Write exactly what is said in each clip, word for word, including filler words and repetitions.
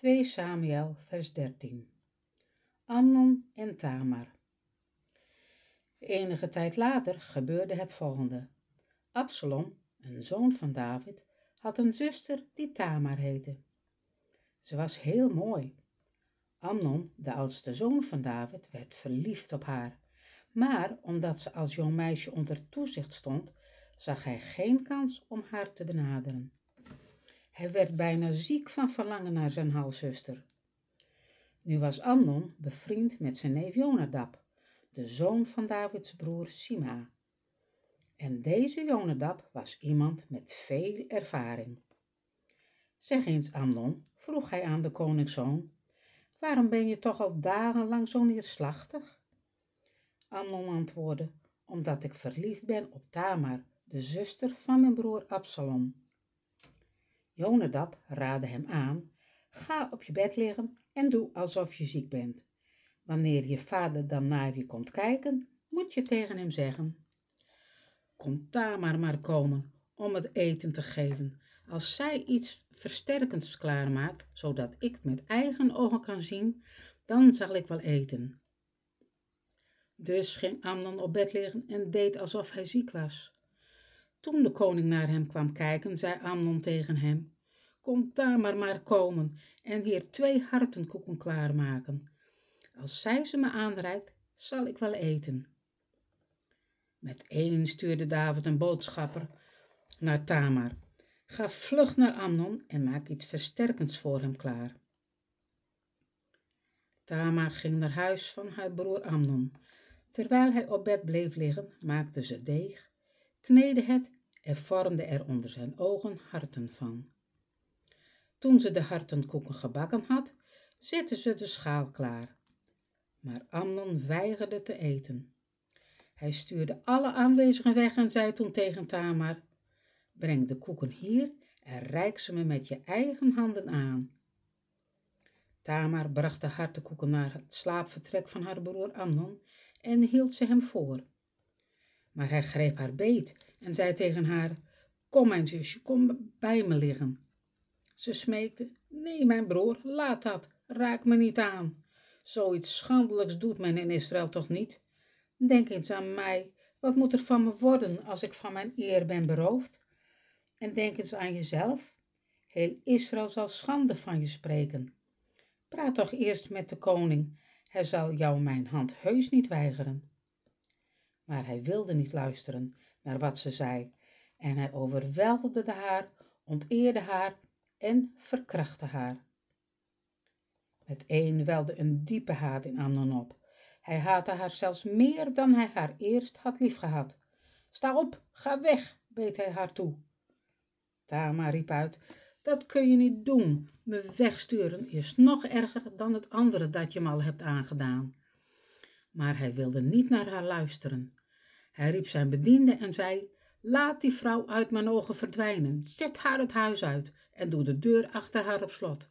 twee Samuel vers dertien. Amnon en Tamar. Enige tijd later gebeurde het volgende. Absalom, een zoon van David, had een zuster die Tamar heette. Ze was heel mooi. Amnon, de oudste zoon van David, werd verliefd op haar, maar omdat ze als jong meisje onder toezicht stond, zag hij geen kans om haar te benaderen. Hij werd bijna ziek van verlangen naar zijn halfzuster. Nu was Amnon bevriend met zijn neef Jonadab, de zoon van Davids broer Sima. En deze Jonadab was iemand met veel ervaring. Zeg eens, Amnon, vroeg hij aan de koningszoon, waarom ben je toch al dagenlang zo neerslachtig? Amnon antwoordde, omdat ik verliefd ben op Tamar, de zuster van mijn broer Absalom. Jonadab raadde hem aan, ga op je bed liggen en doe alsof je ziek bent. Wanneer je vader dan naar je komt kijken, moet je tegen hem zeggen, kom Tamar maar komen om het eten te geven. Als zij iets versterkends klaarmaakt, zodat ik met eigen ogen kan zien, dan zal ik wel eten. Dus ging Amnon op bed liggen en deed alsof hij ziek was. Toen de koning naar hem kwam kijken, zei Amnon tegen hem, kom Tamar maar komen en hier twee hartenkoeken klaarmaken. Als zij ze me aanreikt, zal ik wel eten. Meteen stuurde David een boodschapper naar Tamar. Ga vlug naar Amnon en maak iets versterkends voor hem klaar. Tamar ging naar huis van haar broer Amnon. Terwijl hij op bed bleef liggen, maakte ze deeg, kneedde het en vormde er onder zijn ogen harten van. Toen ze de hartenkoeken gebakken had, zette ze de schaal klaar. Maar Amnon weigerde te eten. Hij stuurde alle aanwezigen weg en zei toen tegen Tamar, breng de koeken hier en reik ze me met je eigen handen aan. Tamar bracht de hartenkoeken naar het slaapvertrek van haar broer Amnon en hield ze hem voor. Maar hij greep haar beet en zei tegen haar, kom mijn zusje, kom bij me liggen. Ze smeekte, nee mijn broer, laat dat, raak me niet aan. Zoiets schandelijks doet men in Israël toch niet? Denk eens aan mij, wat moet er van me worden als ik van mijn eer ben beroofd? En denk eens aan jezelf, heel Israël zal schande van je spreken. Praat toch eerst met de koning, hij zal jou mijn hand heus niet weigeren. Maar hij wilde niet luisteren naar wat ze zei en hij overweldigde haar, onteerde haar en verkrachtte haar. Meteen welde een diepe haat in Amnon op. Hij haatte haar zelfs meer dan hij haar eerst had liefgehad. Sta op, ga weg, beet hij haar toe. Tamar riep uit, dat kun je niet doen, me wegsturen is nog erger dan het andere dat je me al hebt aangedaan. Maar hij wilde niet naar haar luisteren. Hij riep zijn bediende en zei, laat die vrouw uit mijn ogen verdwijnen, zet haar het huis uit en doe de deur achter haar op slot.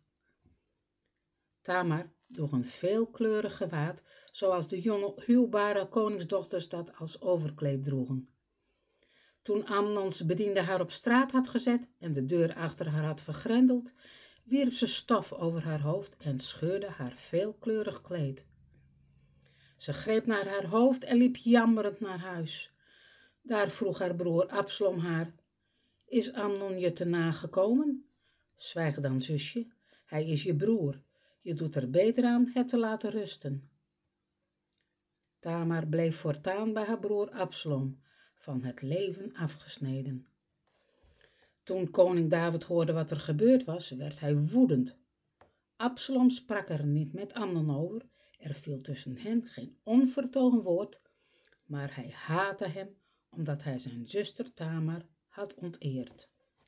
Tamar droeg een veelkleurig gewaad, zoals de jonge huwbare koningsdochters dat als overkleed droegen. Toen Amnons bediende haar op straat had gezet en de deur achter haar had vergrendeld, wierp ze stof over haar hoofd en scheurde haar veelkleurig kleed. Ze greep naar haar hoofd en liep jammerend naar huis. Daar vroeg haar broer Absalom haar, is Amnon je te nagekomen? Zwijg dan, zusje, hij is je broer. Je doet er beter aan het te laten rusten. Tamar bleef voortaan bij haar broer Absalom, van het leven afgesneden. Toen koning David hoorde wat er gebeurd was, werd hij woedend. Absalom sprak er niet met Amnon over, er viel tussen hen geen onvertogen woord, maar hij haatte hem omdat hij zijn zuster Tamar had onteerd.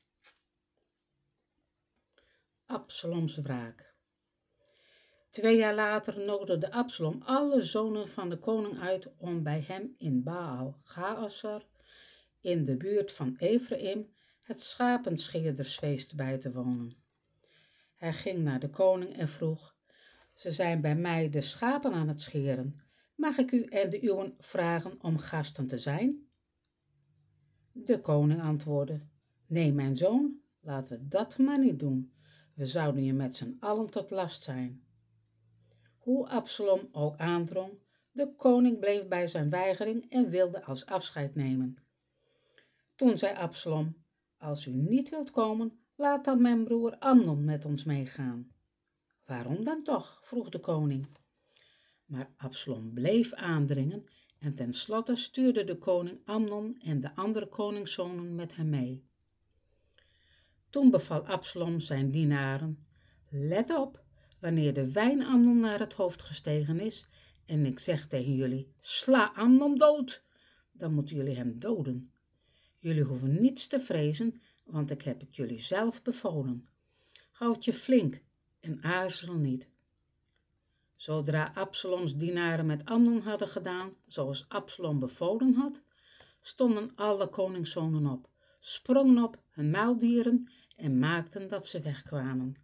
Absaloms wraak. Twee jaar later nodigde Absalom alle zonen van de koning uit om bij hem in Baal Gaasar in de buurt van Efraïm het schapenscheerdersfeest bij te wonen. Hij ging naar de koning en vroeg, ze zijn bij mij de schapen aan het scheren, mag ik u en de uwen vragen om gasten te zijn? De koning antwoordde, nee mijn zoon, laten we dat maar niet doen. we zouden je met z'n allen tot last zijn. Hoe Absalom ook aandrong, de koning bleef bij zijn weigering en wilde als afscheid nemen. Toen zei Absalom: als u niet wilt komen, laat dan mijn broer Amnon met ons meegaan. Waarom dan toch? Vroeg de koning. Maar Absalom bleef aandringen en tenslotte stuurde de koning Amnon en de andere koningszonen met hem mee. Toen beval Absalom zijn dienaren: let op, wanneer de wijn Amnon naar het hoofd gestegen is en ik zeg tegen jullie: sla Amnon dood, dan moeten jullie hem doden. Jullie hoeven niets te vrezen, want ik heb het jullie zelf bevolen. Houd je flink en aarzel niet. Zodra Absaloms dienaren met Amnon hadden gedaan zoals Absalom bevolen had, stonden alle koningszonen op, sprongen op hun muildieren en maakten dat ze wegkwamen.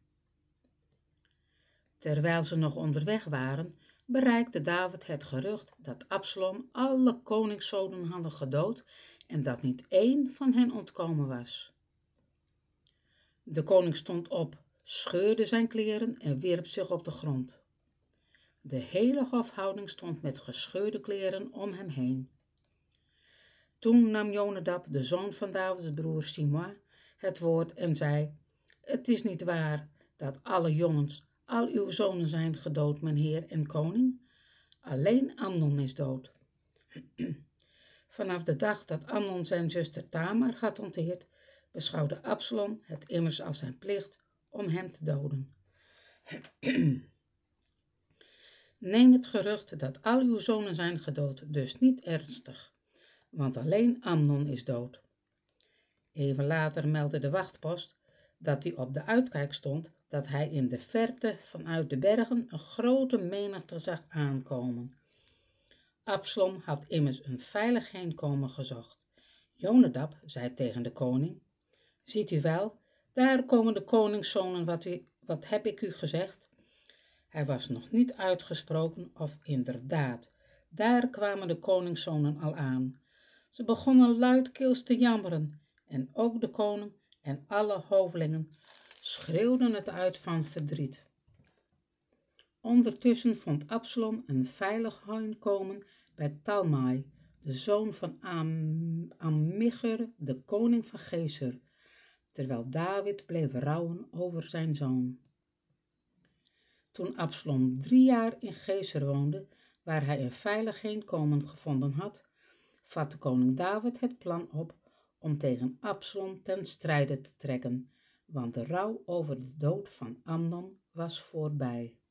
Terwijl ze nog onderweg waren, bereikte David het gerucht dat Absalom alle koningszonen hadden gedood en dat niet één van hen ontkomen was. De koning stond op, scheurde zijn kleren en wierp zich op de grond. De hele hofhouding stond met gescheurde kleren om hem heen. Toen nam Jonadab, de zoon van Davids broer Simea, het woord en zei: het is niet waar dat alle jongens, al uw zonen zijn gedood, mijn heer en koning. Alleen Amnon is dood. Vanaf de dag dat Amnon zijn zuster Tamar had onteerd, beschouwde Absalom het immers als zijn plicht om hem te doden. Neem het gerucht dat al uw zonen zijn gedood dus niet ernstig, want alleen Amnon is dood. Even later meldde de wachtpost dat hij op de uitkijk stond, dat hij in de verte vanuit de bergen een grote menigte zag aankomen. Absalom had immers een veilig heenkomen gezocht. Jonadab zei tegen de koning: ziet u wel, daar komen de koningszonen, wat, u, wat heb ik u gezegd? Hij was nog niet uitgesproken of inderdaad, daar kwamen de koningszonen al aan. Ze begonnen luidkeels te jammeren en ook de koning en alle hovelingen schreeuwden het uit van verdriet. Ondertussen vond Absalom een veilig heenkomen bij Talmai, de zoon van Am Ammichur, de koning van Gesur, terwijl David bleef rouwen over zijn zoon. Toen Absalom drie jaar in Gesur woonde, waar hij een veilig heenkomen gevonden had, vatte koning David het plan op om tegen Absalom ten strijde te trekken, want de rouw over de dood van Amnon was voorbij.